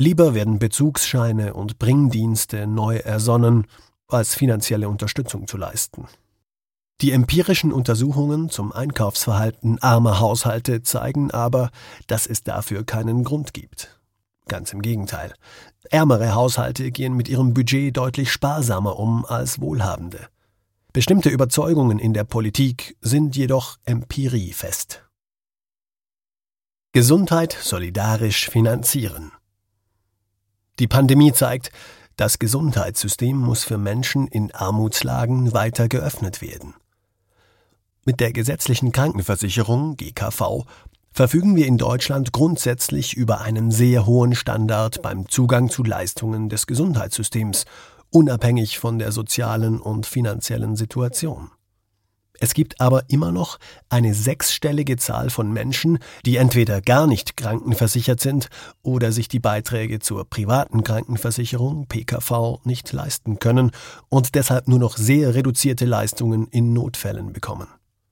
Lieber werden Bezugsscheine und Bringdienste neu ersonnen, als finanzielle Unterstützung zu leisten. Die empirischen Untersuchungen zum Einkaufsverhalten armer Haushalte zeigen aber, dass es dafür keinen Grund gibt. Ganz im Gegenteil. Ärmere Haushalte gehen mit ihrem Budget deutlich sparsamer um als wohlhabende. Bestimmte Überzeugungen in der Politik sind jedoch empiriefest. Gesundheit solidarisch finanzieren. Die Pandemie zeigt, das Gesundheitssystem muss für Menschen in Armutslagen weiter geöffnet werden. Mit der gesetzlichen Krankenversicherung GKV verfügen wir in Deutschland grundsätzlich über einen sehr hohen Standard beim Zugang zu Leistungen des Gesundheitssystems, unabhängig von der sozialen und finanziellen Situation. Es gibt aber immer noch eine 6-stellige Zahl von Menschen, die entweder gar nicht krankenversichert sind oder sich die Beiträge zur privaten Krankenversicherung PKV nicht leisten können und deshalb nur noch sehr reduzierte Leistungen in Notfällen bekommen.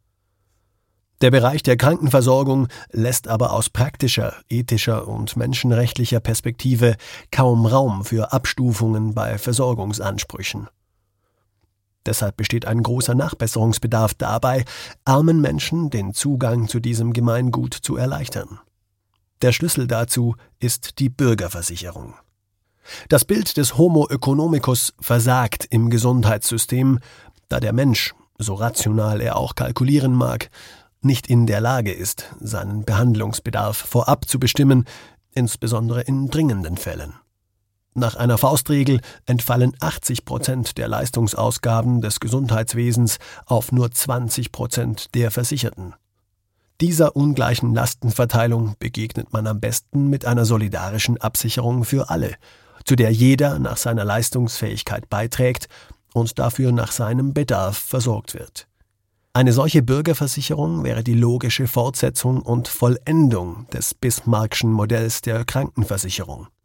Der Bereich der Krankenversorgung lässt aber aus praktischer, ethischer und menschenrechtlicher Perspektive kaum Raum für Abstufungen bei Versorgungsansprüchen. Deshalb besteht ein großer Nachbesserungsbedarf dabei, armen Menschen den Zugang zu diesem Gemeingut zu erleichtern. Der Schlüssel dazu ist die Bürgerversicherung. Das Bild des Homo economicus versagt im Gesundheitssystem, da der Mensch, so rational er auch kalkulieren mag, nicht in der Lage ist, seinen Behandlungsbedarf vorab zu bestimmen, insbesondere in dringenden Fällen. Nach einer Faustregel entfallen 80% der Leistungsausgaben des Gesundheitswesens auf nur 20% der Versicherten. Dieser ungleichen Lastenverteilung begegnet man am besten mit einer solidarischen Absicherung für alle, zu der jeder nach seiner Leistungsfähigkeit beiträgt und dafür nach seinem Bedarf versorgt wird. Eine solche Bürgerversicherung wäre die logische Fortsetzung und Vollendung des Bismarckschen Modells der Krankenversicherung.